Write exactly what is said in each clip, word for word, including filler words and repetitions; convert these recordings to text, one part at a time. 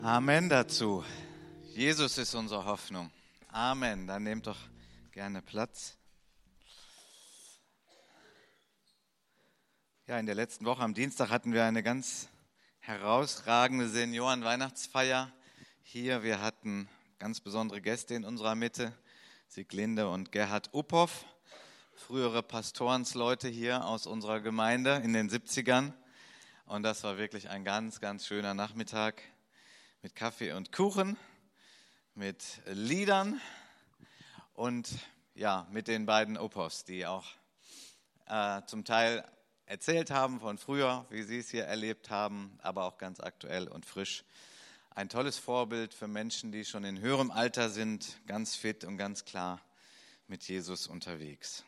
Amen dazu. Jesus ist unsere Hoffnung. Amen. Dann nehmt doch gerne Platz. Ja, in der letzten Woche am Dienstag hatten wir eine ganz herausragende Senioren-Weihnachtsfeier hier. Wir hatten ganz besondere Gäste in unserer Mitte, Sieglinde und Gerhard Uphoff, frühere Pastorenleute hier aus unserer Gemeinde in den siebzigern. Und das war wirklich ein ganz, ganz schöner Nachmittag mit Kaffee und Kuchen, mit Liedern und ja, mit den beiden Uphoffs, die auch äh, zum Teil erzählt haben von früher, wie sie es hier erlebt haben, aber auch ganz aktuell und frisch. Ein tolles Vorbild für Menschen, die schon in höherem Alter sind, ganz fit und ganz klar mit Jesus unterwegs.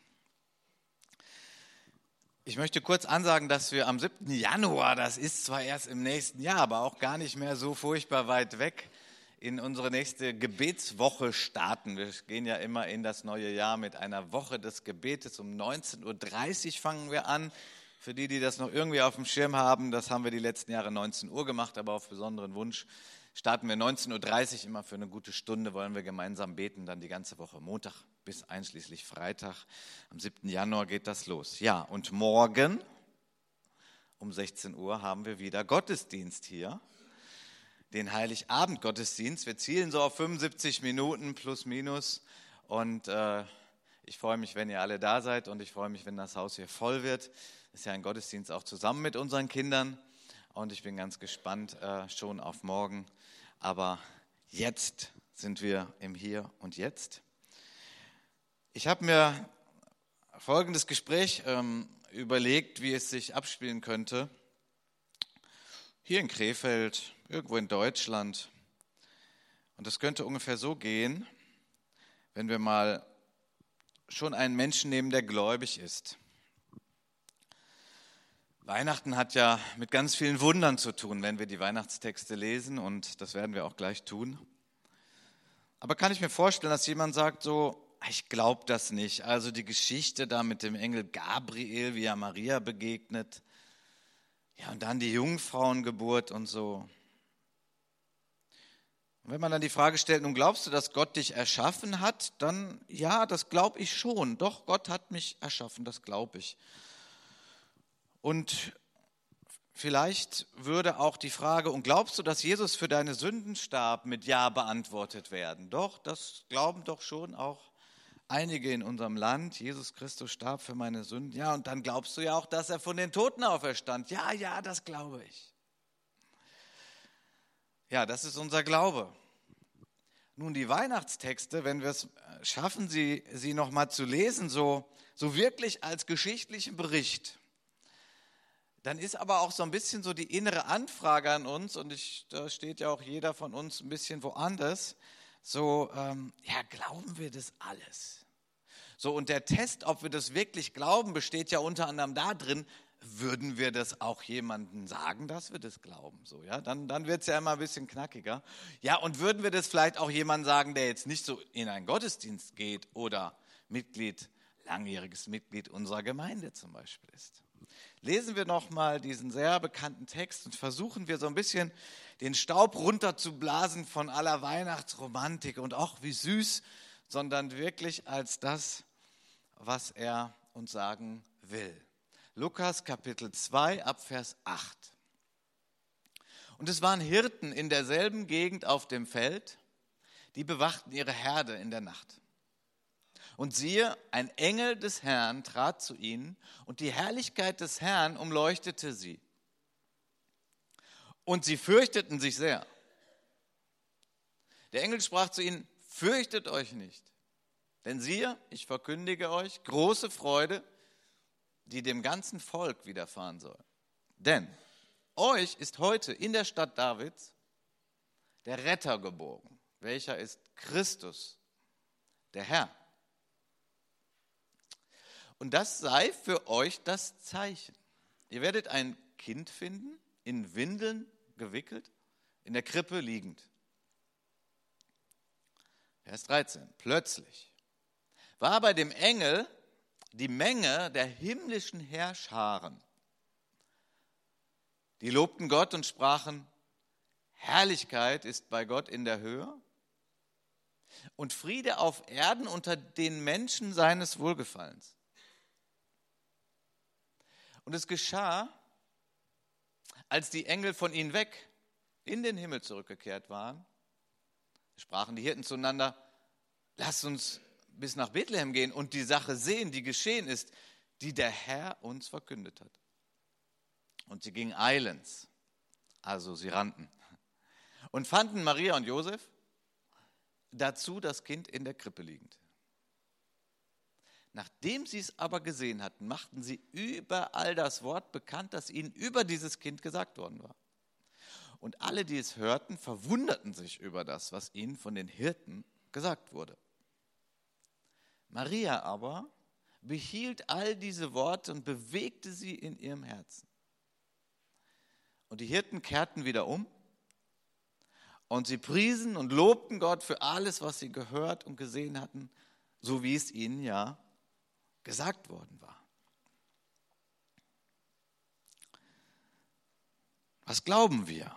Ich möchte kurz ansagen, dass wir am siebten Januar, das ist zwar erst im nächsten Jahr, aber auch gar nicht mehr so furchtbar weit weg, in unsere nächste Gebetswoche starten. Wir gehen ja immer in das neue Jahr mit einer Woche des Gebetes. Um neunzehn Uhr dreißig fangen wir an. Für die, die das noch irgendwie auf dem Schirm haben, das haben wir die letzten Jahre neunzehn Uhr gemacht, aber auf besonderen Wunsch starten wir neunzehn Uhr dreißig, immer für eine gute Stunde wollen wir gemeinsam beten, dann die ganze Woche, Montag bis einschließlich Freitag. Am siebten Januar geht das los. Ja, und morgen um sechzehn Uhr haben wir wieder Gottesdienst hier, den Heiligabend-Gottesdienst. Wir zielen so auf fünfundsiebzig Minuten plus minus und äh, ich freue mich, wenn ihr alle da seid und ich freue mich, wenn das Haus hier voll wird. Das ist ja ein Gottesdienst auch zusammen mit unseren Kindern und ich bin ganz gespannt äh, schon auf morgen. Aber jetzt sind wir im Hier und Jetzt. Ich habe mir folgendes Gespräch ähm, überlegt, wie es sich abspielen könnte. Hier in Krefeld, irgendwo in Deutschland. Und das könnte ungefähr so gehen, wenn wir mal schon einen Menschen nehmen, der gläubig ist. Weihnachten hat ja mit ganz vielen Wundern zu tun, wenn wir die Weihnachtstexte lesen und das werden wir auch gleich tun. Aber kann ich mir vorstellen, dass jemand sagt so, ich glaube das nicht. Also die Geschichte da mit dem Engel Gabriel, wie er Maria begegnet, ja und dann die Jungfrauengeburt und so. Und wenn man dann die Frage stellt, nun glaubst du, dass Gott dich erschaffen hat, dann ja, das glaube ich schon. Doch, Gott hat mich erschaffen, das glaube ich. Und vielleicht würde auch die Frage, und glaubst du, dass Jesus für deine Sünden starb, mit Ja beantwortet werden? Doch, das glauben doch schon auch einige in unserem Land. Jesus Christus starb für meine Sünden. Ja, und dann glaubst du ja auch, dass er von den Toten auferstand. Ja, ja, das glaube ich. Ja, das ist unser Glaube. Nun, die Weihnachtstexte, wenn wir es schaffen, sie, sie nochmal zu lesen, so, so wirklich als geschichtlichen Bericht, dann ist aber auch so ein bisschen so die innere Anfrage an uns, und ich, da steht ja auch jeder von uns ein bisschen woanders, so, ähm, ja, glauben wir das alles? So, und der Test, ob wir das wirklich glauben, besteht ja unter anderem da drin, würden wir das auch jemandem sagen, dass wir das glauben? So, ja, dann, dann wird es ja immer ein bisschen knackiger. Ja, und würden wir das vielleicht auch jemandem sagen, der jetzt nicht so in einen Gottesdienst geht oder Mitglied, langjähriges Mitglied unserer Gemeinde zum Beispiel ist? Lesen wir nochmal diesen sehr bekannten Text und versuchen wir so ein bisschen den Staub runterzublasen von aller Weihnachtsromantik und auch wie süß, sondern wirklich als das, was er uns sagen will. Lukas Kapitel zwei ab Vers acht. Und es waren Hirten in derselben Gegend auf dem Feld, die bewachten ihre Herde in der Nacht. Und siehe, ein Engel des Herrn trat zu ihnen und die Herrlichkeit des Herrn umleuchtete sie. Und sie fürchteten sich sehr. Der Engel sprach zu ihnen, fürchtet euch nicht, denn siehe, ich verkündige euch große Freude, die dem ganzen Volk widerfahren soll. Denn euch ist heute in der Stadt Davids der Retter geboren, welcher ist Christus, der Herr. Und das sei für euch das Zeichen. Ihr werdet ein Kind finden, in Windeln gewickelt, in der Krippe liegend. Vers dreizehn. Plötzlich war bei dem Engel die Menge der himmlischen Heerscharen. Die lobten Gott und sprachen, Herrlichkeit ist bei Gott in der Höhe und Friede auf Erden unter den Menschen seines Wohlgefallens. Und es geschah, als die Engel von ihnen weg in den Himmel zurückgekehrt waren, sprachen die Hirten zueinander: Lasst uns bis nach Bethlehem gehen und die Sache sehen, die geschehen ist, die der Herr uns verkündet hat. Und sie gingen eilends, also sie rannten, und fanden Maria und Josef, dazu das Kind in der Krippe liegend. Nachdem sie es aber gesehen hatten, machten sie überall das Wort bekannt, das ihnen über dieses Kind gesagt worden war. Und alle, die es hörten, verwunderten sich über das, was ihnen von den Hirten gesagt wurde. Maria aber behielt all diese Worte und bewegte sie in ihrem Herzen. Und die Hirten kehrten wieder um und sie priesen und lobten Gott für alles, was sie gehört und gesehen hatten, so wie es ihnen ja gesagt worden war. Was glauben wir?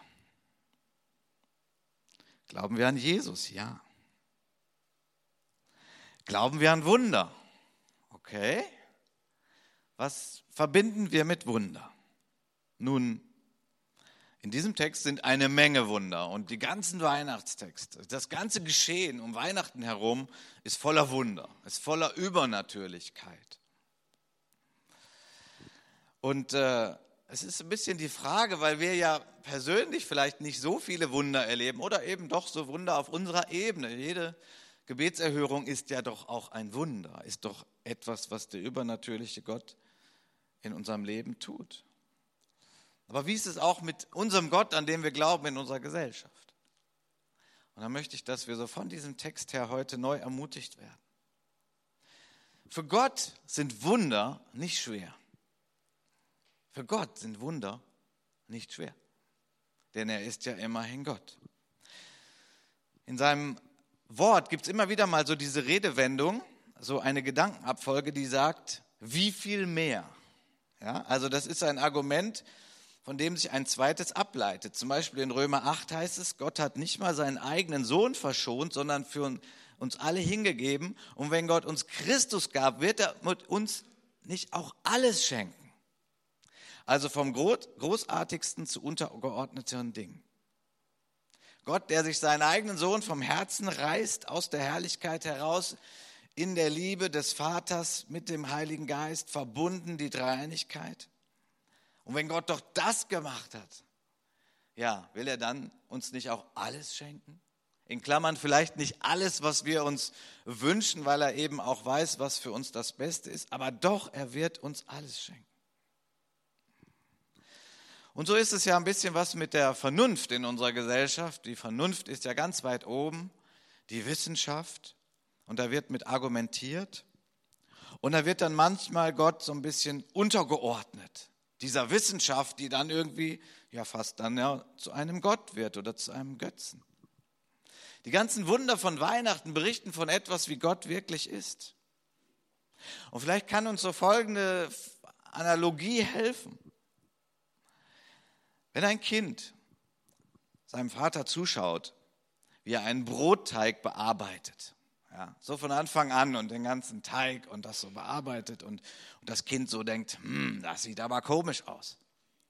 Glauben wir an Jesus? Ja. Glauben wir an Wunder? Okay. Was verbinden wir mit Wunder? Nun, in diesem Text sind eine Menge Wunder und die ganzen Weihnachtstexte, das ganze Geschehen um Weihnachten herum ist voller Wunder, ist voller Übernatürlichkeit. Und äh, es ist ein bisschen die Frage, weil wir ja persönlich vielleicht nicht so viele Wunder erleben oder eben doch so Wunder auf unserer Ebene. Jede Gebetserhörung ist ja doch auch ein Wunder, ist doch etwas, was der übernatürliche Gott in unserem Leben tut. Aber wie ist es auch mit unserem Gott, an dem wir glauben, in unserer Gesellschaft? Und da möchte ich, dass wir so von diesem Text her heute neu ermutigt werden. Für Gott sind Wunder nicht schwer. Für Gott sind Wunder nicht schwer, denn er ist ja immerhin Gott. In seinem Wort gibt es immer wieder mal so diese Redewendung, so eine Gedankenabfolge, die sagt, wie viel mehr? Ja, also das ist ein Argument, von dem sich ein zweites ableitet. Zum Beispiel in Römer acht heißt es, Gott hat nicht mal seinen eigenen Sohn verschont, sondern für uns alle hingegeben. Und wenn Gott uns Christus gab, wird er mit uns nicht auch alles schenken. Also vom großartigsten zu untergeordneten Dingen. Gott, der sich seinen eigenen Sohn vom Herzen reißt, aus der Herrlichkeit heraus, in der Liebe des Vaters mit dem Heiligen Geist, verbunden die Dreieinigkeit. Und wenn Gott doch das gemacht hat, ja, will er dann uns nicht auch alles schenken? In Klammern vielleicht nicht alles, was wir uns wünschen, weil er eben auch weiß, was für uns das Beste ist, aber doch, er wird uns alles schenken. Und so ist es ja ein bisschen was mit der Vernunft in unserer Gesellschaft. Die Vernunft ist ja ganz weit oben, die Wissenschaft, und da wird mit argumentiert. Und da wird dann manchmal Gott so ein bisschen untergeordnet. Dieser Wissenschaft, die dann irgendwie ja fast dann ja zu einem Gott wird oder zu einem Götzen. Die ganzen Wunder von Weihnachten berichten von etwas, wie Gott wirklich ist. Und vielleicht kann uns so folgende Analogie helfen. Wenn ein Kind seinem Vater zuschaut, wie er einen Brotteig bearbeitet, ja, so von Anfang an und den ganzen Teig und das so bearbeitet und, und das Kind so denkt, hm, das sieht aber komisch aus.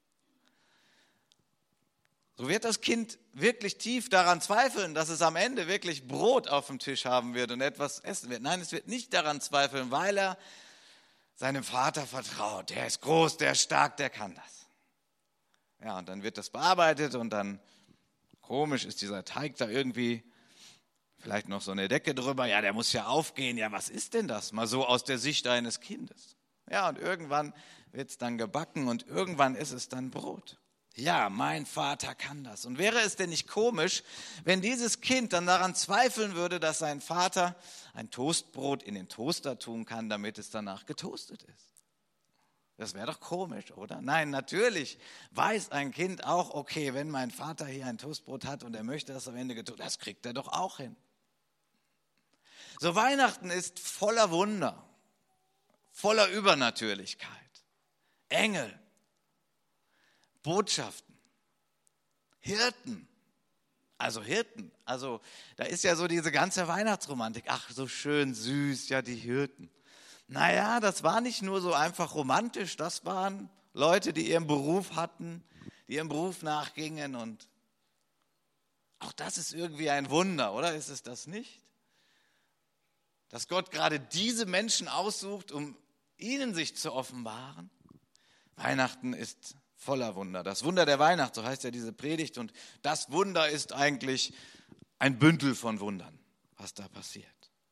So wird das Kind wirklich tief daran zweifeln, dass es am Ende wirklich Brot auf dem Tisch haben wird und etwas essen wird. Nein, es wird nicht daran zweifeln, weil er seinem Vater vertraut. Der ist groß, der ist stark, der kann das. Ja, und dann wird das bearbeitet und dann, komisch ist dieser Teig da irgendwie, vielleicht noch so eine Decke drüber, ja, der muss ja aufgehen, ja, was ist denn das? Mal so aus der Sicht eines Kindes. Ja, und irgendwann wird es dann gebacken und irgendwann ist es dann Brot. Ja, mein Vater kann das. Und wäre es denn nicht komisch, wenn dieses Kind dann daran zweifeln würde, dass sein Vater ein Toastbrot in den Toaster tun kann, damit es danach getoastet ist? Das wäre doch komisch, oder? Nein, natürlich weiß ein Kind auch, okay, wenn mein Vater hier ein Toastbrot hat und er möchte das am Ende getoastet, das kriegt er doch auch hin. So, Weihnachten ist voller Wunder, voller Übernatürlichkeit, Engel, Botschaften, Hirten, Also Hirten. Also da ist ja so diese ganze Weihnachtsromantik. Ach, so schön süß, ja, die Hirten. Naja, das war nicht nur so einfach romantisch, das waren Leute, die ihren Beruf hatten, die ihrem Beruf nachgingen und auch das ist irgendwie ein Wunder, oder ist es das nicht? Dass Gott gerade diese Menschen aussucht, um ihnen sich zu offenbaren. Weihnachten ist voller Wunder. Das Wunder der Weihnacht, so heißt ja diese Predigt. Und das Wunder ist eigentlich ein Bündel von Wundern, was da passiert.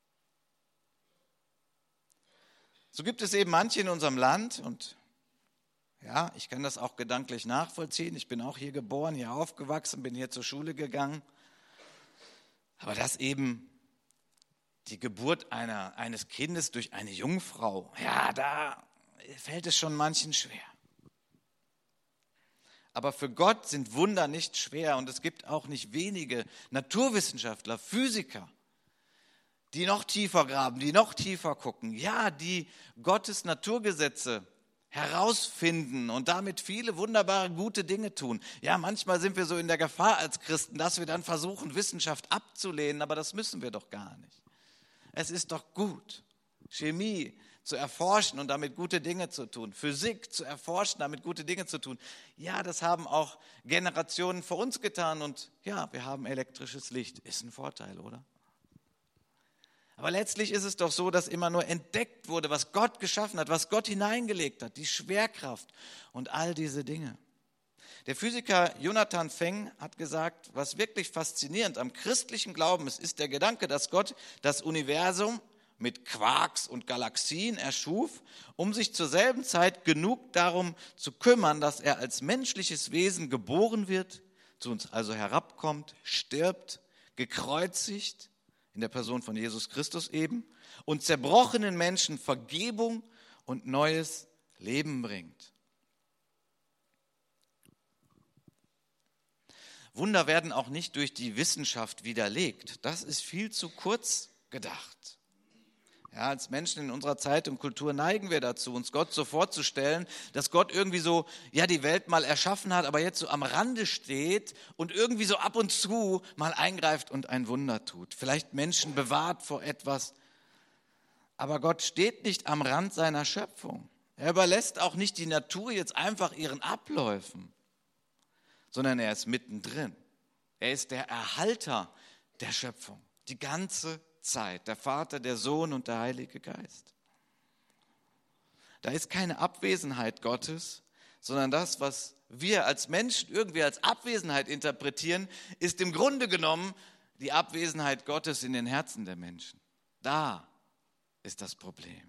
So gibt es eben manche in unserem Land und ja, ich kann das auch gedanklich nachvollziehen. Ich bin auch hier geboren, hier aufgewachsen, bin hier zur Schule gegangen. Aber dass eben die Geburt einer, eines Kindes durch eine Jungfrau, ja, da fällt es schon manchen schwer. Aber für Gott sind Wunder nicht schwer und es gibt auch nicht wenige Naturwissenschaftler, Physiker, die noch tiefer graben, die noch tiefer gucken, ja, die Gottes Naturgesetze herausfinden und damit viele wunderbare, gute Dinge tun. Ja, manchmal sind wir so in der Gefahr als Christen, dass wir dann versuchen, Wissenschaft abzulehnen, aber das müssen wir doch gar nicht. Es ist doch gut, Chemie zu erforschen und damit gute Dinge zu tun, Physik zu erforschen, damit gute Dinge zu tun. Ja, das haben auch Generationen vor uns getan und ja, wir haben elektrisches Licht. Ist ein Vorteil, oder? Aber letztlich ist es doch so, dass immer nur entdeckt wurde, was Gott geschaffen hat, was Gott hineingelegt hat, die Schwerkraft und all diese Dinge. Der Physiker Jonathan Feng hat gesagt, was wirklich faszinierend am christlichen Glauben ist, ist der Gedanke, dass Gott das Universum mit Quarks und Galaxien erschuf, um sich zur selben Zeit genug darum zu kümmern, dass er als menschliches Wesen geboren wird, zu uns also herabkommt, stirbt, gekreuzigt, in der Person von Jesus Christus eben, und zerbrochenen Menschen Vergebung und neues Leben bringt. Wunder werden auch nicht durch die Wissenschaft widerlegt. Das ist viel zu kurz gedacht. Ja, als Menschen in unserer Zeit und Kultur neigen wir dazu, uns Gott so vorzustellen, dass Gott irgendwie so, ja, die Welt mal erschaffen hat, aber jetzt so am Rande steht und irgendwie so ab und zu mal eingreift und ein Wunder tut. Vielleicht Menschen bewahrt vor etwas. Aber Gott steht nicht am Rand seiner Schöpfung. Er überlässt auch nicht die Natur jetzt einfach ihren Abläufen, sondern er ist mittendrin. Er ist der Erhalter der Schöpfung, die ganze Zeit, der Vater, der Sohn und der Heilige Geist. Da ist keine Abwesenheit Gottes, sondern das, was wir als Menschen irgendwie als Abwesenheit interpretieren, ist im Grunde genommen die Abwesenheit Gottes in den Herzen der Menschen. Da ist das Problem.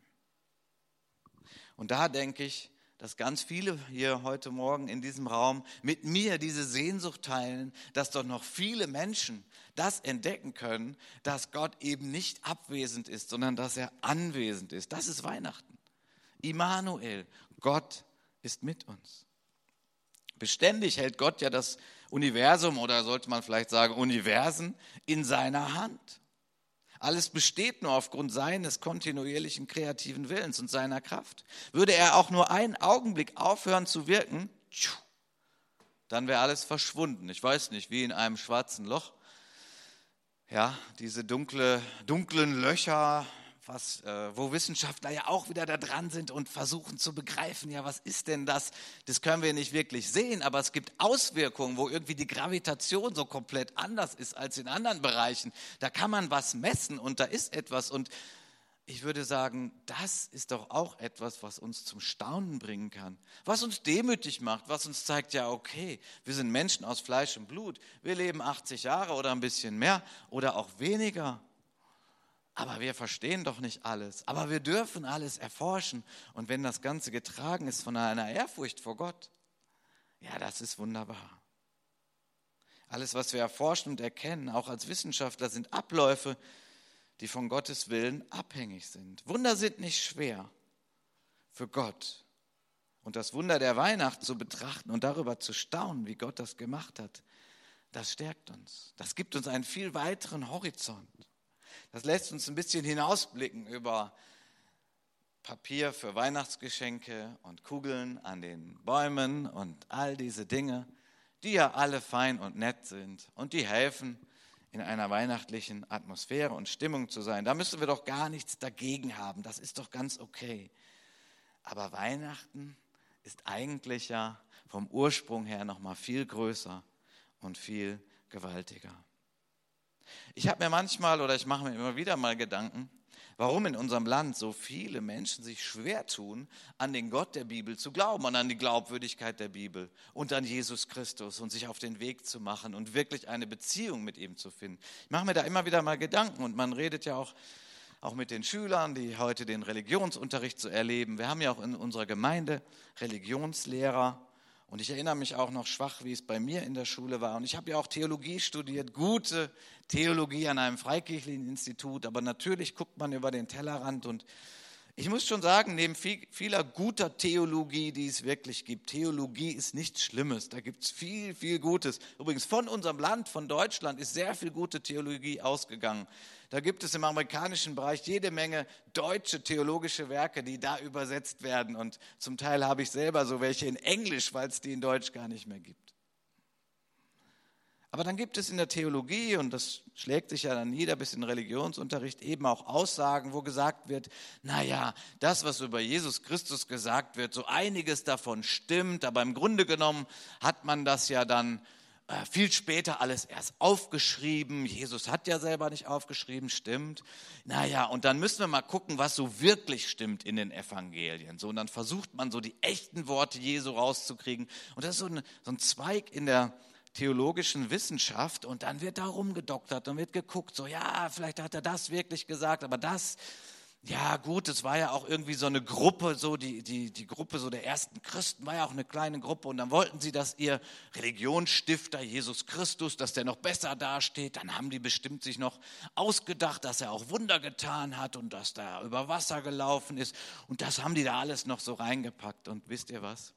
Und da denke ich, dass ganz viele hier heute Morgen in diesem Raum mit mir diese Sehnsucht teilen, dass doch noch viele Menschen das entdecken können, dass Gott eben nicht abwesend ist, sondern dass er anwesend ist. Das ist Weihnachten. Immanuel, Gott ist mit uns. Beständig hält Gott ja das Universum oder sollte man vielleicht sagen Universen in seiner Hand. Alles besteht nur aufgrund seines kontinuierlichen kreativen Willens und seiner Kraft. Würde er auch nur einen Augenblick aufhören zu wirken, dann wäre alles verschwunden. Ich weiß nicht, wie in einem schwarzen Loch. Ja, diese dunkle, dunklen Löcher, was, äh, wo Wissenschaftler ja auch wieder da dran sind und versuchen zu begreifen, ja, was ist denn das? Das können wir nicht wirklich sehen, aber es gibt Auswirkungen, wo irgendwie die Gravitation so komplett anders ist als in anderen Bereichen. Da kann man was messen und da ist etwas und ich würde sagen, das ist doch auch etwas, was uns zum Staunen bringen kann, was uns demütig macht, was uns zeigt, ja okay, wir sind Menschen aus Fleisch und Blut, wir leben achtzig Jahre oder ein bisschen mehr oder auch weniger. Aber wir verstehen doch nicht alles. Aber wir dürfen alles erforschen. Und wenn das Ganze getragen ist von einer Ehrfurcht vor Gott, ja, das ist wunderbar. Alles, was wir erforschen und erkennen, auch als Wissenschaftler, sind Abläufe, die von Gottes Willen abhängig sind. Wunder sind nicht schwer für Gott. Und das Wunder der Weihnacht zu betrachten und darüber zu staunen, wie Gott das gemacht hat, das stärkt uns. Das gibt uns einen viel weiteren Horizont. Das lässt uns ein bisschen hinausblicken über Papier für Weihnachtsgeschenke und Kugeln an den Bäumen und all diese Dinge. die ja alle fein und nett sind und die helfen, in einer weihnachtlichen Atmosphäre und Stimmung zu sein. Da müssen wir doch gar nichts dagegen haben. Das ist doch ganz okay. Aber Weihnachten ist eigentlich ja vom Ursprung her noch mal viel größer und viel gewaltiger. Ich habe mir manchmal oder ich mache mir immer wieder mal Gedanken, warum in unserem Land so viele Menschen sich schwer tun, an den Gott der Bibel zu glauben und an die Glaubwürdigkeit der Bibel und an Jesus Christus und sich auf den Weg zu machen und wirklich eine Beziehung mit ihm zu finden. Ich mache mir da immer wieder mal Gedanken und man redet ja auch, auch mit den Schülern, die heute den Religionsunterricht so erleben. Wir haben ja auch in unserer Gemeinde Religionslehrer. Und ich erinnere mich auch noch schwach, wie es bei mir in der Schule war. Und ich habe ja auch Theologie studiert, gute Theologie an einem freikirchlichen Institut. Aber natürlich guckt man über den Tellerrand. Und ich muss schon sagen, neben viel, vieler guter Theologie, die es wirklich gibt, Theologie ist nichts Schlimmes. Da gibt es viel, viel Gutes. Übrigens von unserem Land, von Deutschland, ist sehr viel gute Theologie ausgegangen. Da gibt es im amerikanischen Bereich jede Menge deutsche theologische Werke, die da übersetzt werden. Und zum Teil habe ich selber so welche in Englisch, weil es die in Deutsch gar nicht mehr gibt. Aber dann gibt es in der Theologie, und das schlägt sich ja dann nieder bis in den Religionsunterricht, eben auch Aussagen, wo gesagt wird, naja, das, was über Jesus Christus gesagt wird, so einiges davon stimmt, aber im Grunde genommen hat man das ja dann viel später alles erst aufgeschrieben. Jesus hat ja selber nicht aufgeschrieben, stimmt. Naja, und dann müssen wir mal gucken, was so wirklich stimmt in den Evangelien. So, und dann versucht man so die echten Worte Jesu rauszukriegen. Und das ist so ein, so ein Zweig in der theologischen Wissenschaft. Und dann wird da rumgedoktert und wird geguckt, so ja, vielleicht hat er das wirklich gesagt, aber das... Ja gut, es war ja auch irgendwie so eine Gruppe, so die, die, die Gruppe so der ersten Christen war ja auch eine kleine Gruppe und dann wollten sie, dass ihr Religionsstifter Jesus Christus, dass der noch besser dasteht. Dann haben die bestimmt sich noch ausgedacht, dass er auch Wunder getan hat und dass der über Wasser gelaufen ist und das haben die da alles noch so reingepackt. Und wisst ihr was?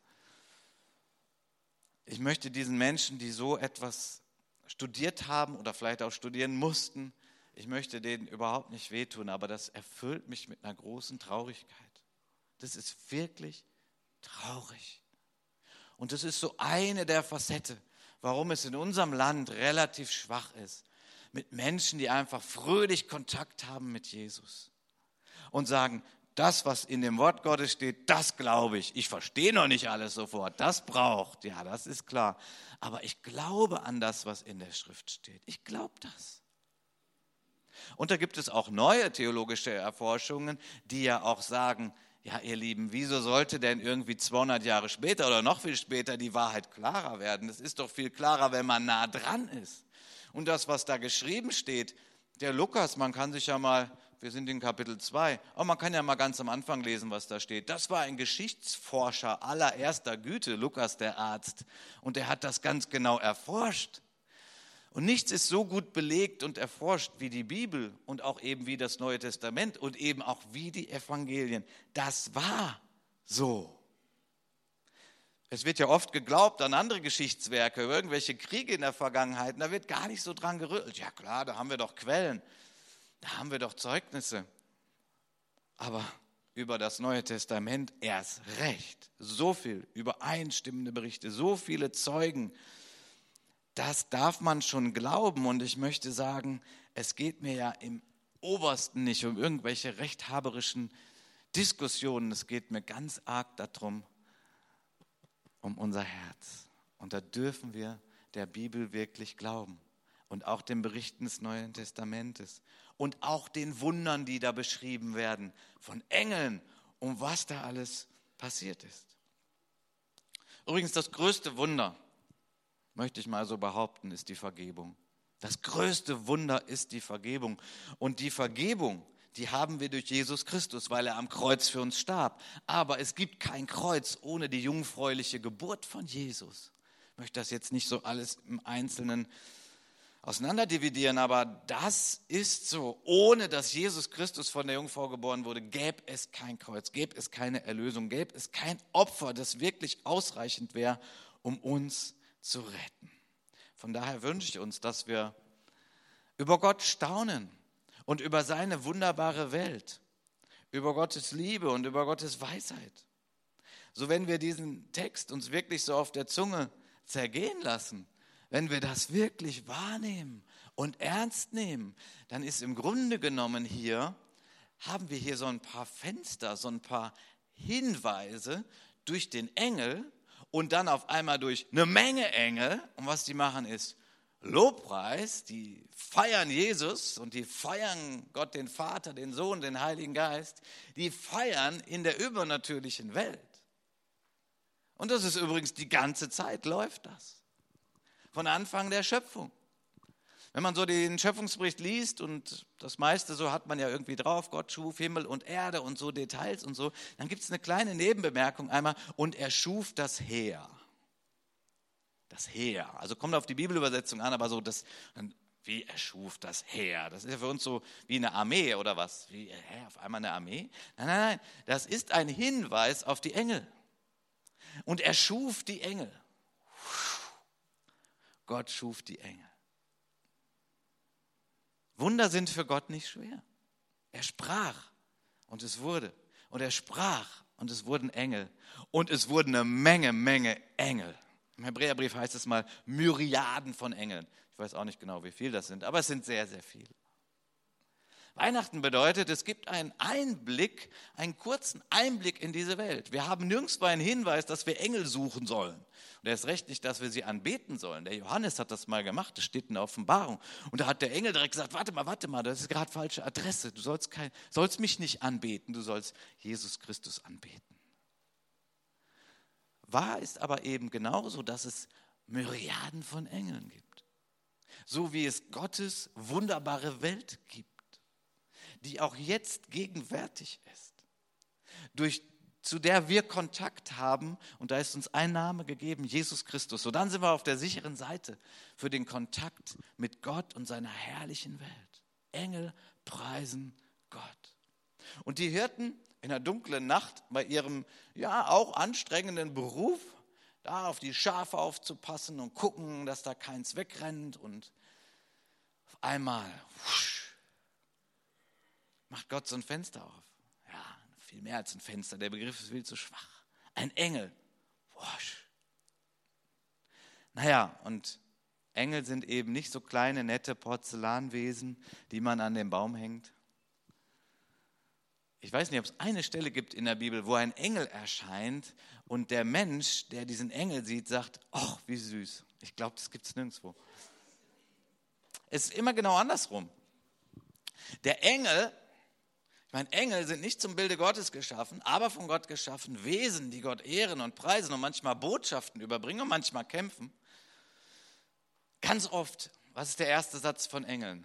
Ich möchte diesen Menschen, die so etwas studiert haben oder vielleicht auch studieren mussten, ich möchte denen überhaupt nicht wehtun, aber das erfüllt mich mit einer großen Traurigkeit. Das ist wirklich traurig. Und das ist so eine der Facetten, warum es in unserem Land relativ schwach ist. Mit Menschen, die einfach fröhlich Kontakt haben mit Jesus. Und sagen, das, was in dem Wort Gottes steht, das glaube ich. Ich verstehe noch nicht alles sofort. Das braucht, ja, das ist klar. Aber ich glaube an das, was in der Schrift steht. Ich glaube das. Und da gibt es auch neue theologische Erforschungen, die ja auch sagen, ja ihr Lieben, wieso sollte denn irgendwie zweihundert Jahre später oder noch viel später die Wahrheit klarer werden? Das ist doch viel klarer, wenn man nah dran ist. Und das, was da geschrieben steht, der Lukas, man kann sich ja mal, wir sind in Kapitel zwei, aber man kann ja mal ganz am Anfang lesen, was da steht. Das war ein Geschichtsforscher allererster Güte, Lukas der Arzt, und er hat das ganz genau erforscht. Und nichts ist so gut belegt und erforscht wie die Bibel und auch eben wie das Neue Testament und eben auch wie die Evangelien. Das war so. Es wird ja oft geglaubt an andere Geschichtswerke, irgendwelche Kriege in der Vergangenheit, und da wird gar nicht so dran gerüttelt. Ja klar, da haben wir doch Quellen, da haben wir doch Zeugnisse. Aber über das Neue Testament erst recht. So viel übereinstimmende Berichte, so viele Zeugen. Das darf man schon glauben und ich möchte sagen, es geht mir ja im Obersten nicht um irgendwelche rechthaberischen Diskussionen, es geht mir ganz arg darum, um unser Herz. Und da dürfen wir der Bibel wirklich glauben und auch den Berichten des Neuen Testamentes und auch den Wundern, die da beschrieben werden, von Engeln, um was da alles passiert ist. Übrigens das größte Wunder, möchte ich mal so behaupten, ist die Vergebung. Das größte Wunder ist die Vergebung. Und die Vergebung, die haben wir durch Jesus Christus, weil er am Kreuz für uns starb. Aber es gibt kein Kreuz ohne die jungfräuliche Geburt von Jesus. Ich möchte das jetzt nicht so alles im Einzelnen auseinanderdividieren, aber das ist so. Ohne dass Jesus Christus von der Jungfrau geboren wurde, gäbe es kein Kreuz, gäbe es keine Erlösung, gäbe es kein Opfer, das wirklich ausreichend wäre, um uns zu retten. Von daher wünsche ich uns, dass wir über Gott staunen und über seine wunderbare Welt, über Gottes Liebe und über Gottes Weisheit. So wenn wir diesen Text uns wirklich so auf der Zunge zergehen lassen. Wenn wir das wirklich wahrnehmen und ernst nehmen, dann ist im Grunde genommen hier, haben wir hier so ein paar Fenster, so ein paar Hinweise durch den Engel und dann auf einmal durch eine Menge Engel. Und was die machen ist Lobpreis, die feiern Jesus und die feiern Gott, den Vater, den Sohn, den Heiligen Geist. Die feiern in der übernatürlichen Welt. Und das ist übrigens die ganze Zeit, läuft das. Von Anfang der Schöpfung. Wenn man so den Schöpfungsbericht liest und das meiste so hat man ja irgendwie drauf, Gott schuf Himmel und Erde und so Details und so, dann gibt es eine kleine Nebenbemerkung einmal, und er schuf das Heer. Das Heer, also kommt auf die Bibelübersetzung an, aber so das, wie er schuf das Heer, das ist ja für uns so wie eine Armee oder was, wie, hä, auf einmal eine Armee? Nein, nein, nein, das ist ein Hinweis auf die Engel. Und er schuf die Engel. Gott schuf die Engel. Wunder sind für Gott nicht schwer. Er sprach und es wurde. Und er sprach und es wurden Engel. Und es wurden eine Menge, Menge Engel. Im Hebräerbrief heißt es mal Myriaden von Engeln. Ich weiß auch nicht genau, wie viel das sind, aber es sind sehr, sehr viele. Weihnachten bedeutet, es gibt einen Einblick, einen kurzen Einblick in diese Welt. Wir haben nirgendwo einen Hinweis, dass wir Engel suchen sollen. Und erst recht nicht, dass wir sie anbeten sollen. Der Johannes hat das mal gemacht, das steht in der Offenbarung. Und da hat der Engel direkt gesagt, warte mal, warte mal, das ist gerade falsche Adresse. Du sollst, kein, sollst mich nicht anbeten, du sollst Jesus Christus anbeten. Wahr ist aber eben genauso, dass es Myriaden von Engeln gibt. So wie es Gottes wunderbare Welt gibt, die auch jetzt gegenwärtig ist, durch, zu der wir Kontakt haben, und da ist uns ein Name gegeben, Jesus Christus. So, dann sind wir auf der sicheren Seite für den Kontakt mit Gott und seiner herrlichen Welt. Engel preisen Gott. Und die Hirten in der dunklen Nacht bei ihrem ja auch anstrengenden Beruf, da auf die Schafe aufzupassen und gucken, dass da keins wegrennt, und auf einmal wusch, macht Gott so ein Fenster auf. Ja, viel mehr als ein Fenster, der Begriff ist viel zu schwach. Ein Engel. Wusch. Naja, und Engel sind eben nicht so kleine, nette Porzellanwesen, die man an den Baum hängt. Ich weiß nicht, ob es eine Stelle gibt in der Bibel, wo ein Engel erscheint und der Mensch, der diesen Engel sieht, sagt, ach, wie süß. Ich glaube, das gibt es nirgendwo. Es ist immer genau andersrum. Der Engel, ich meine, Engel sind nicht zum Bilde Gottes geschaffen, aber von Gott geschaffen Wesen, die Gott ehren und preisen und manchmal Botschaften überbringen und manchmal kämpfen. Ganz oft, was ist der erste Satz von Engeln?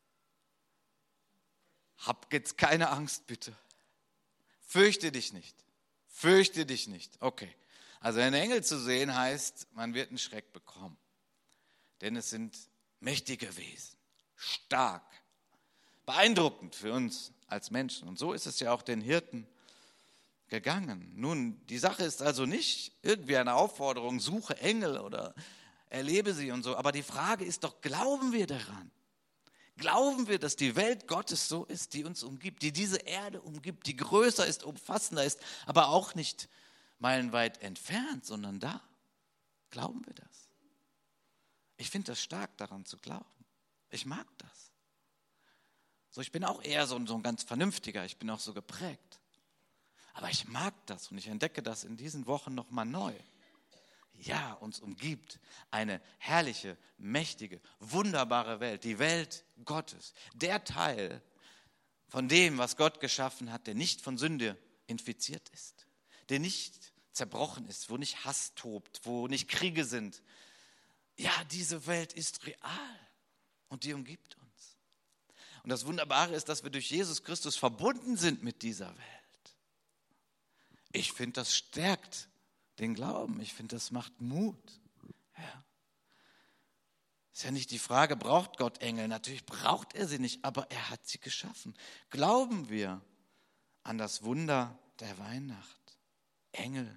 Hab jetzt keine Angst, bitte. Fürchte dich nicht. Fürchte dich nicht. Okay. Also einen Engel zu sehen heißt, man wird einen Schreck bekommen. Denn es sind mächtige Wesen. Stark. Beeindruckend für uns als Menschen. Und so ist es ja auch den Hirten gegangen. Nun, die Sache ist also nicht irgendwie eine Aufforderung, suche Engel oder erlebe sie und so. Aber die Frage ist doch, glauben wir daran? Glauben wir, dass die Welt Gottes so ist, die uns umgibt, die diese Erde umgibt, die größer ist, umfassender ist, aber auch nicht meilenweit entfernt, sondern da? Glauben wir das? Ich finde das stark, daran zu glauben. Ich mag das. So, ich bin auch eher so, so ein ganz Vernünftiger, ich bin auch so geprägt. Aber ich mag das und ich entdecke das in diesen Wochen nochmal neu. Ja, uns umgibt eine herrliche, mächtige, wunderbare Welt, die Welt Gottes. Der Teil von dem, was Gott geschaffen hat, der nicht von Sünde infiziert ist, der nicht zerbrochen ist, wo nicht Hass tobt, wo nicht Kriege sind. Ja, diese Welt ist real und die umgibt uns. Und das Wunderbare ist, dass wir durch Jesus Christus verbunden sind mit dieser Welt. Ich finde, das stärkt den Glauben. Ich finde, das macht Mut. Ja. Ist ja nicht die Frage, braucht Gott Engel? Natürlich braucht er sie nicht, aber er hat sie geschaffen. Glauben wir an das Wunder der Weihnacht? Engel.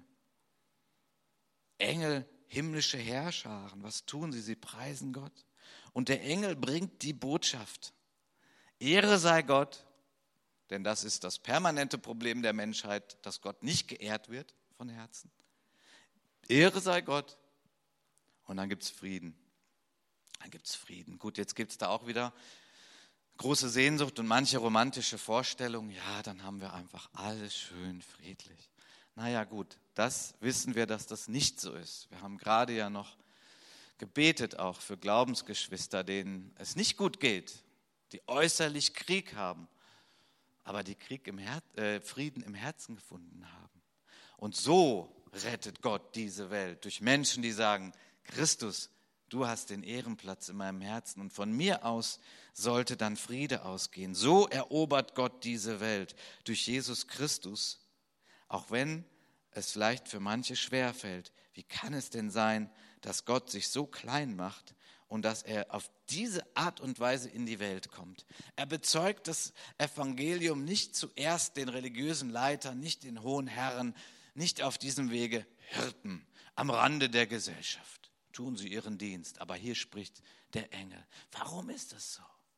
Engel, himmlische Heerscharen. Was tun sie? Sie preisen Gott. Und der Engel bringt die Botschaft. Ehre sei Gott, denn das ist das permanente Problem der Menschheit, dass Gott nicht geehrt wird von Herzen. Ehre sei Gott Und dann gibt es Frieden. Dann gibt es Frieden. Gut, jetzt gibt es da auch wieder große Sehnsucht und manche romantische Vorstellungen. Ja, dann haben wir einfach alles schön friedlich. Naja gut, das wissen wir, dass das nicht so ist. Wir haben gerade ja noch gebetet auch für Glaubensgeschwister, denen es nicht gut geht, die äußerlich Krieg haben, aber die Krieg im Her- äh, Frieden im Herzen gefunden haben. Und so rettet Gott diese Welt durch Menschen, die sagen, Christus, du hast den Ehrenplatz in meinem Herzen und von mir aus sollte dann Friede ausgehen. So erobert Gott diese Welt durch Jesus Christus, auch wenn es vielleicht für manche schwerfällt. Wie kann es denn sein, dass Gott sich so klein macht und dass er auf diese Art und Weise in die Welt kommt? Er bezeugt das Evangelium nicht zuerst den religiösen Leitern, nicht den hohen Herren, nicht auf diesem Wege Hirten am Rande der Gesellschaft. Tun sie ihren Dienst, aber hier spricht der Engel. Warum ist das so?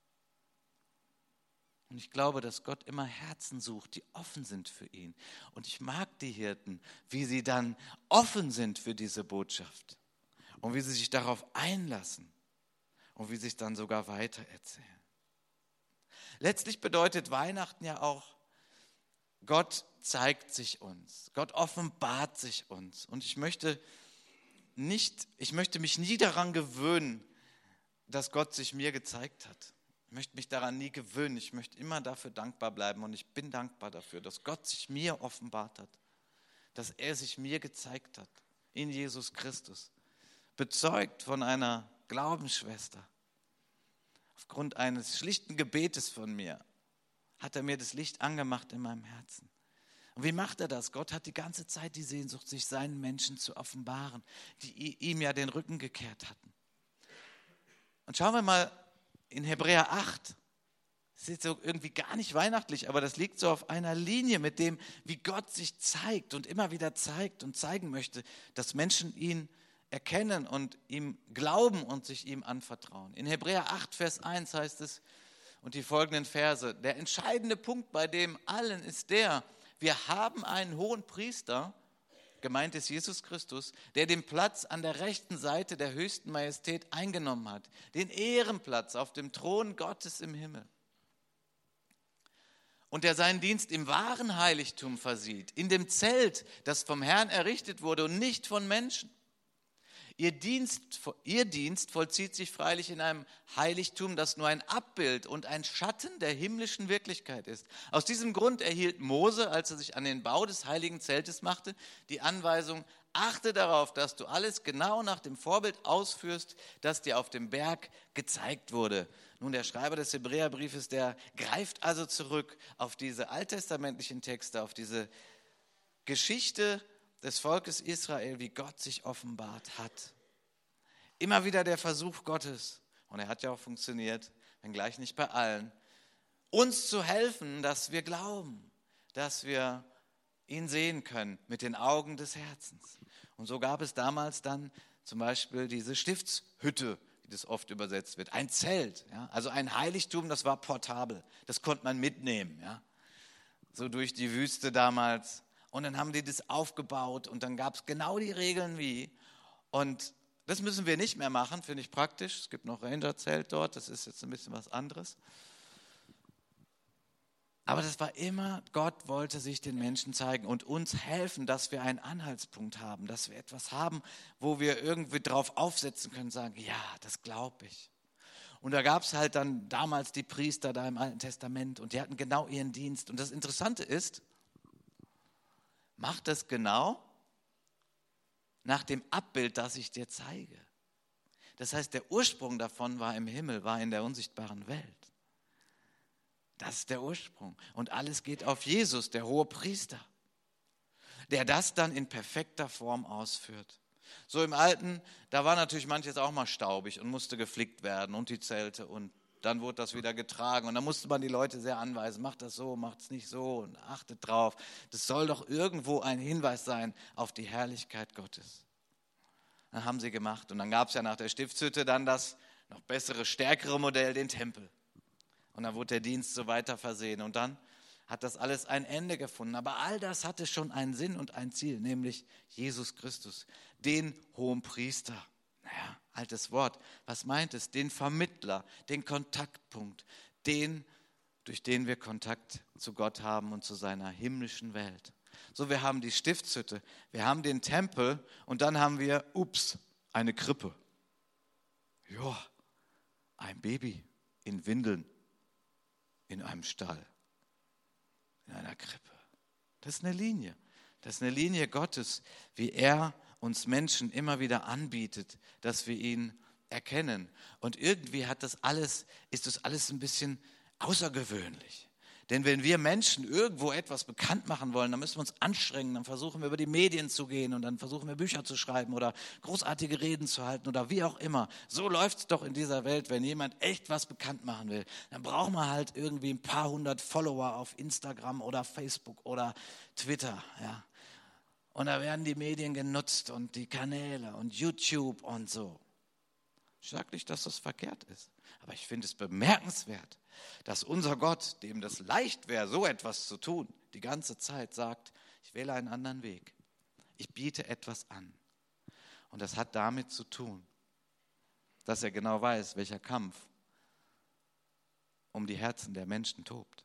Und ich glaube, dass Gott immer Herzen sucht, die offen sind für ihn. Und ich mag die Hirten, wie sie dann offen sind für diese Botschaft und wie sie sich darauf einlassen und wie sie es dann sogar weitererzählen. Letztlich bedeutet Weihnachten ja auch, Gott zeigt sich uns, Gott offenbart sich uns. Und ich möchte nicht, ich möchte mich nie daran gewöhnen, dass Gott sich mir gezeigt hat. Ich möchte mich daran nie gewöhnen. Ich möchte immer dafür dankbar bleiben. Und ich bin dankbar dafür, dass Gott sich mir offenbart hat. Dass er sich mir gezeigt hat. In Jesus Christus. Bezeugt von einer Glaubensschwester. Aufgrund eines schlichten Gebetes von mir hat er mir das Licht angemacht in meinem Herzen. Und wie macht er das? Gott hat die ganze Zeit die Sehnsucht, sich seinen Menschen zu offenbaren, die ihm ja den Rücken gekehrt hatten. Und schauen wir mal in Hebräer acht. Das ist jetzt so irgendwie gar nicht weihnachtlich, aber das liegt so auf einer Linie mit dem, wie Gott sich zeigt und immer wieder zeigt und zeigen möchte, dass Menschen ihn erkennen und ihm glauben und sich ihm anvertrauen. In Hebräer acht, Vers eins heißt es, und die folgenden Verse, der entscheidende Punkt bei dem allen ist der, wir haben einen hohen Priester, gemeint ist Jesus Christus, der den Platz an der rechten Seite der höchsten Majestät eingenommen hat, den Ehrenplatz auf dem Thron Gottes im Himmel. Und der seinen Dienst im wahren Heiligtum versieht, in dem Zelt, das vom Herrn errichtet wurde und nicht von Menschen. Ihr Dienst, ihr Dienst vollzieht sich freilich in einem Heiligtum, das nur ein Abbild und ein Schatten der himmlischen Wirklichkeit ist. Aus diesem Grund erhielt Mose, als er sich an den Bau des heiligen Zeltes machte, die Anweisung, achte darauf, dass du alles genau nach dem Vorbild ausführst, das dir auf dem Berg gezeigt wurde. Nun, der Schreiber des Hebräerbriefes, der greift also zurück auf diese alttestamentlichen Texte, auf diese Geschichte des Volkes Israel, wie Gott sich offenbart hat. Immer wieder der Versuch Gottes, und er hat ja auch funktioniert, wenngleich nicht bei allen, uns zu helfen, dass wir glauben, dass wir ihn sehen können mit den Augen des Herzens. Und so gab es damals dann zum Beispiel diese Stiftshütte, wie das oft übersetzt wird, ein Zelt, ja? Also ein Heiligtum, das war portabel, das konnte man mitnehmen, ja? So durch die Wüste damals. Und dann haben die das aufgebaut und dann gab es genau die Regeln wie. Und das müssen wir nicht mehr machen, finde ich praktisch. Es gibt noch Ranger-Zelt dort, das ist jetzt ein bisschen was anderes. Aber das war immer, Gott wollte sich den Menschen zeigen und uns helfen, dass wir einen Anhaltspunkt haben, dass wir etwas haben, wo wir irgendwie drauf aufsetzen können, sagen, ja, das glaube ich. Und da gab es halt dann damals die Priester da im Alten Testament und die hatten genau ihren Dienst. Und das Interessante ist, mach das genau nach dem Abbild, das ich dir zeige. Das heißt, der Ursprung davon war im Himmel, war in der unsichtbaren Welt. Das ist der Ursprung. Und alles geht auf Jesus, der hohe Priester, der das dann in perfekter Form ausführt. So im Alten, da war natürlich manches auch mal staubig und musste geflickt werden und die Zelte und dann wurde das wieder getragen und dann musste man die Leute sehr anweisen, macht das so, macht es nicht so und achtet drauf. Das soll doch irgendwo ein Hinweis sein auf die Herrlichkeit Gottes. Dann haben sie gemacht und dann gab es ja nach der Stiftshütte dann das noch bessere, stärkere Modell, den Tempel. Und dann wurde der Dienst so weiter versehen und dann hat das alles ein Ende gefunden. Aber all das hatte schon einen Sinn und ein Ziel, nämlich Jesus Christus, den hohen Priester. Naja, altes Wort. Was meint es? Den Vermittler, den Kontaktpunkt, den, durch den wir Kontakt zu Gott haben und zu seiner himmlischen Welt. So, wir haben die Stiftshütte, wir haben den Tempel und dann haben wir, ups, eine Krippe. Ja, ein Baby in Windeln, in einem Stall, in einer Krippe. Das ist eine Linie. Das ist eine Linie Gottes, wie er uns Menschen immer wieder anbietet, dass wir ihn erkennen. Und irgendwie hat das alles, ist das alles ein bisschen außergewöhnlich. Denn wenn wir Menschen irgendwo etwas bekannt machen wollen, dann müssen wir uns anstrengen, dann versuchen wir über die Medien zu gehen und dann versuchen wir Bücher zu schreiben oder großartige Reden zu halten oder wie auch immer. So läuft es doch in dieser Welt, wenn jemand echt was bekannt machen will. Dann braucht man halt irgendwie ein paar hundert Follower auf Instagram oder Facebook oder Twitter. Ja. Und da werden die Medien genutzt und die Kanäle und YouTube und so. Ich sage nicht, dass das verkehrt ist, aber ich finde es bemerkenswert, dass unser Gott, dem das leicht wäre, so etwas zu tun, die ganze Zeit sagt, ich wähle einen anderen Weg. Ich biete etwas an. Und das hat damit zu tun, dass er genau weiß, welcher Kampf um die Herzen der Menschen tobt.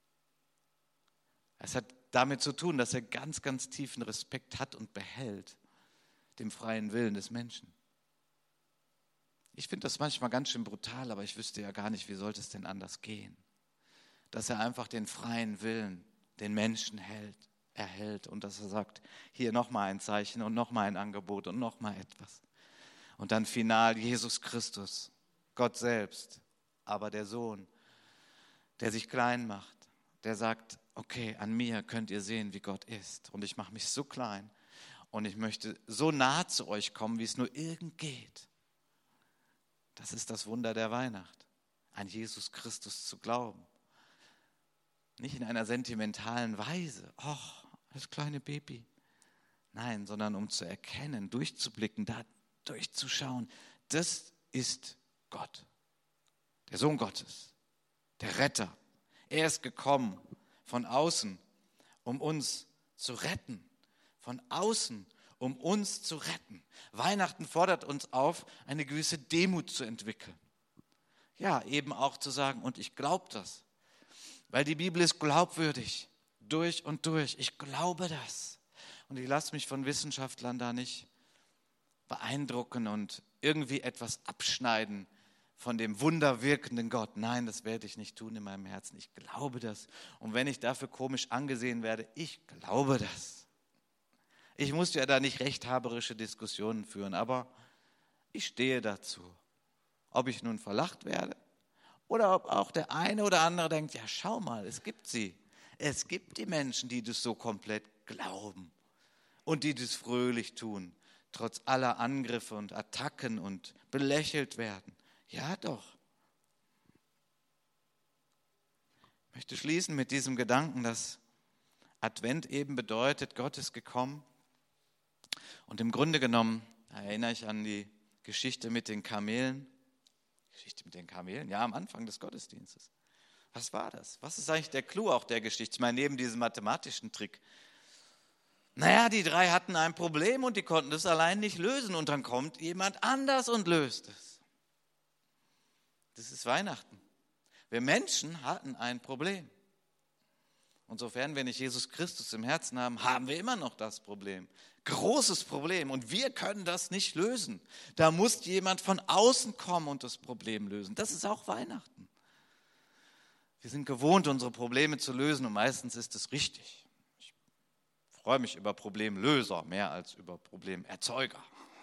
Es hat damit zu tun, dass er ganz, ganz tiefen Respekt hat und behält dem freien Willen des Menschen. Ich finde das manchmal ganz schön brutal, aber ich wüsste ja gar nicht, wie sollte es denn anders gehen. Dass er einfach den freien Willen, den Menschen hält, erhält und dass er sagt, hier nochmal ein Zeichen und nochmal ein Angebot und nochmal etwas. Und dann final Jesus Christus, Gott selbst, aber der Sohn, der sich klein macht, der sagt, okay, an mir könnt ihr sehen, wie Gott ist. Und ich mache mich so klein und ich möchte so nah zu euch kommen, wie es nur irgend geht. Das ist das Wunder der Weihnacht, an Jesus Christus zu glauben. Nicht in einer sentimentalen Weise, ach, das kleine Baby. Nein, sondern um zu erkennen, durchzublicken, da durchzuschauen, das ist Gott, der Sohn Gottes, der Retter. Er ist gekommen von außen, um uns zu retten, von außen, um uns zu retten. Weihnachten fordert uns auf, eine gewisse Demut zu entwickeln. Ja, eben auch zu sagen, und ich glaube das, weil die Bibel ist glaubwürdig, durch und durch. Ich glaube das. Und ich lasse mich von Wissenschaftlern da nicht beeindrucken und irgendwie etwas abschneiden von dem wunderwirkenden Gott. Nein, das werde ich nicht tun in meinem Herzen. Ich glaube das. Und wenn ich dafür komisch angesehen werde, ich glaube das. Ich muss ja da nicht rechthaberische Diskussionen führen, aber ich stehe dazu. Ob ich nun verlacht werde oder ob auch der eine oder andere denkt, ja schau mal, es gibt sie. Es gibt die Menschen, die das so komplett glauben und die das fröhlich tun, trotz aller Angriffe und Attacken und belächelt werden. Ja doch. Ich möchte schließen mit diesem Gedanken, dass Advent eben bedeutet, Gott ist gekommen. Und im Grunde genommen erinnere ich an die Geschichte mit den Kamelen. Geschichte mit den Kamelen? Ja, am Anfang des Gottesdienstes. Was war das? Was ist eigentlich der Clou auch der Geschichte? Ich meine, neben diesem mathematischen Trick. Naja, die drei hatten ein Problem und die konnten das allein nicht lösen. Und dann kommt jemand anders und löst es. Das ist Weihnachten. Wir Menschen hatten ein Problem. Und sofern wir nicht Jesus Christus im Herzen haben, haben wir immer noch das Problem. Großes Problem. Und wir können das nicht lösen. Da muss jemand von außen kommen und das Problem lösen. Das ist auch Weihnachten. Wir sind gewohnt, unsere Probleme zu lösen und meistens ist es richtig. Ich freue mich über Problemlöser mehr als über Problemerzeuger.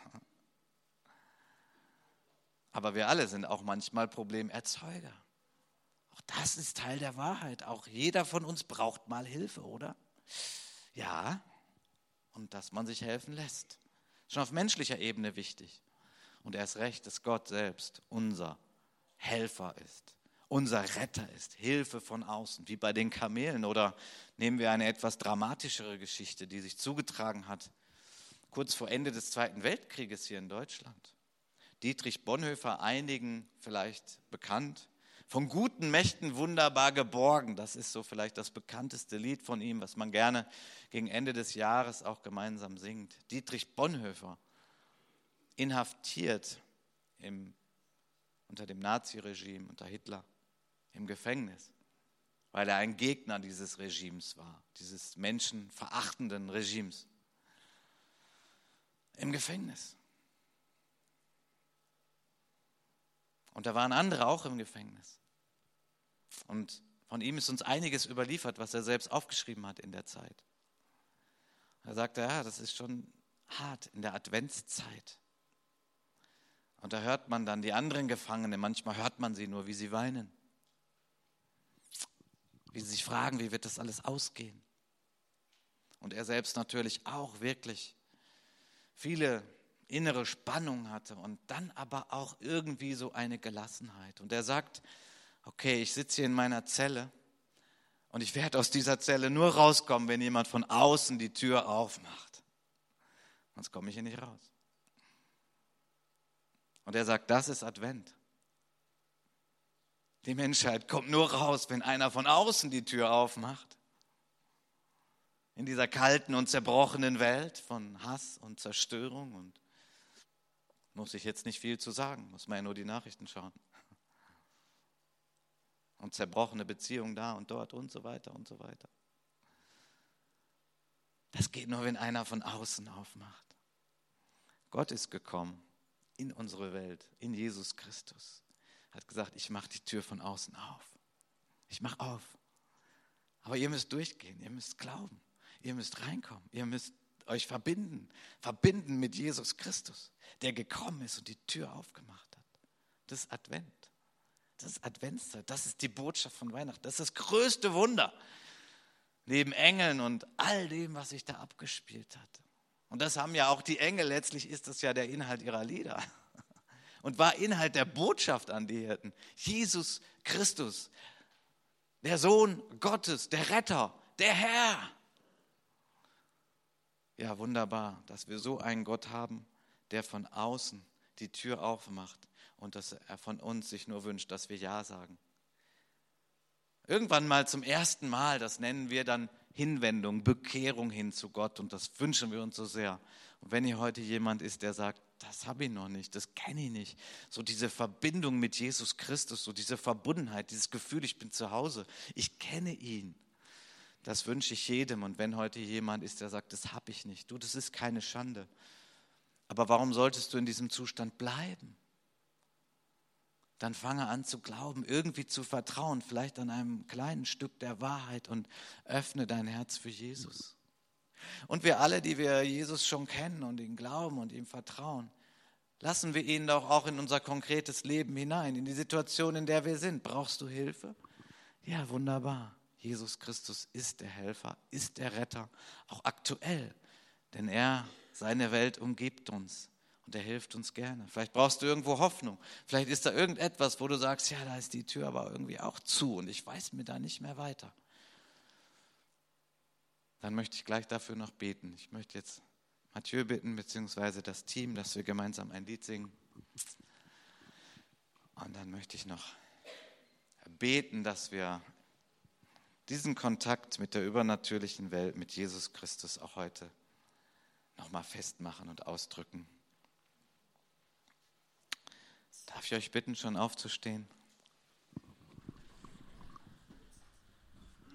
Aber wir alle sind auch manchmal Problemerzeuger. Auch das ist Teil der Wahrheit. Auch jeder von uns braucht mal Hilfe, oder? Ja, und dass man sich helfen lässt. Schon auf menschlicher Ebene wichtig. Und erst recht, dass Gott selbst unser Helfer ist, unser Retter ist, Hilfe von außen, wie bei den Kamelen. Oder nehmen wir eine etwas dramatischere Geschichte, die sich zugetragen hat, kurz vor Ende des Zweiten Weltkrieges hier in Deutschland. Dietrich Bonhoeffer, einigen vielleicht bekannt, von guten Mächten wunderbar geborgen. Das ist so vielleicht das bekannteste Lied von ihm, was man gerne gegen Ende des Jahres auch gemeinsam singt. Dietrich Bonhoeffer inhaftiert im, unter dem Naziregime, unter Hitler, im Gefängnis, weil er ein Gegner dieses Regimes war, dieses menschenverachtenden Regimes. Im Gefängnis. Und da waren andere auch im Gefängnis. Und von ihm ist uns einiges überliefert, was er selbst aufgeschrieben hat in der Zeit. Er sagte, ja, das ist schon hart in der Adventszeit. Und da hört man dann die anderen Gefangenen, manchmal hört man sie nur, wie sie weinen. Wie sie sich fragen, wie wird das alles ausgehen? Und er selbst natürlich auch wirklich viele innere Spannung hatte und dann aber auch irgendwie so eine Gelassenheit. Und er sagt, okay, ich sitze hier in meiner Zelle und ich werde aus dieser Zelle nur rauskommen, wenn jemand von außen die Tür aufmacht. Sonst komme ich hier nicht raus. Und er sagt, das ist Advent. Die Menschheit kommt nur raus, wenn einer von außen die Tür aufmacht. In dieser kalten und zerbrochenen Welt von Hass und Zerstörung. Und muss ich jetzt nicht viel zu sagen, muss man ja nur die Nachrichten schauen. Und zerbrochene Beziehungen da und dort und so weiter und so weiter. Das geht nur, wenn einer von außen aufmacht. Gott ist gekommen in unsere Welt, in Jesus Christus. Hat gesagt, ich mache die Tür von außen auf. Ich mache auf. Aber ihr müsst durchgehen, ihr müsst glauben, ihr müsst reinkommen, ihr müsst euch verbinden, verbinden mit Jesus Christus, der gekommen ist und die Tür aufgemacht hat. Das ist Advent. Das ist Adventszeit, das ist die Botschaft von Weihnachten. Das ist das größte Wunder, neben Engeln und all dem, was sich da abgespielt hat. Und das haben ja auch die Engel, letztlich ist das ja der Inhalt ihrer Lieder. Und war Inhalt der Botschaft an die Hirten. Jesus Christus, der Sohn Gottes, der Retter, der Herr. Ja, wunderbar, dass wir so einen Gott haben, der von außen die Tür aufmacht und dass er von uns sich nur wünscht, dass wir Ja sagen. Irgendwann mal zum ersten Mal, das nennen wir dann Hinwendung, Bekehrung hin zu Gott und das wünschen wir uns so sehr. Und wenn hier heute jemand ist, der sagt, das habe ich noch nicht, das kenne ich nicht, so diese Verbindung mit Jesus Christus, so diese Verbundenheit, dieses Gefühl, ich bin zu Hause, ich kenne ihn, das wünsche ich jedem. Und wenn heute jemand ist, der sagt, das habe ich nicht, du, das ist keine Schande. Aber warum solltest du in diesem Zustand bleiben? Dann fange an zu glauben, irgendwie zu vertrauen, vielleicht an einem kleinen Stück der Wahrheit und öffne dein Herz für Jesus. Und wir alle, die wir Jesus schon kennen und ihn glauben und ihm vertrauen, lassen wir ihn doch auch in unser konkretes Leben hinein, in die Situation, in der wir sind. Brauchst du Hilfe? Ja, wunderbar. Jesus Christus ist der Helfer, ist der Retter, auch aktuell, denn er, seine Welt umgibt uns. Und er hilft uns gerne. Vielleicht brauchst du irgendwo Hoffnung. Vielleicht ist da irgendetwas, wo du sagst, ja, da ist die Tür aber irgendwie auch zu und ich weiß mir da nicht mehr weiter. Dann möchte ich gleich dafür noch beten. Ich möchte jetzt Mathieu bitten, beziehungsweise das Team, dass wir gemeinsam ein Lied singen. Und dann möchte ich noch beten, dass wir diesen Kontakt mit der übernatürlichen Welt, mit Jesus Christus auch heute nochmal festmachen und ausdrücken. Darf ich euch bitten, schon aufzustehen?